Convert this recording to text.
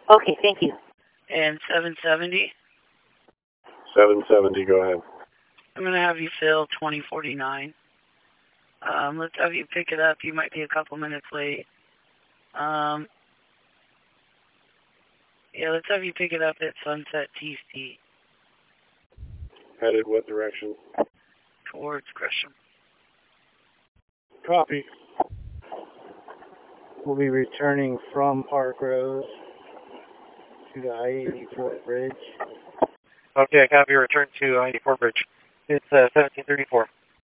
Okay, thank you. And 770? 770, go ahead. I'm going to have you fill 2049. Let's have you pick it up. You might be a couple minutes late. Yeah, let's have you pick it up at Sunset TC. Headed what direction? Towards Gresham. Copy. We'll be returning from Park Rose to the I-84 bridge. Okay, copy. Return to I-84 bridge. It's 1734.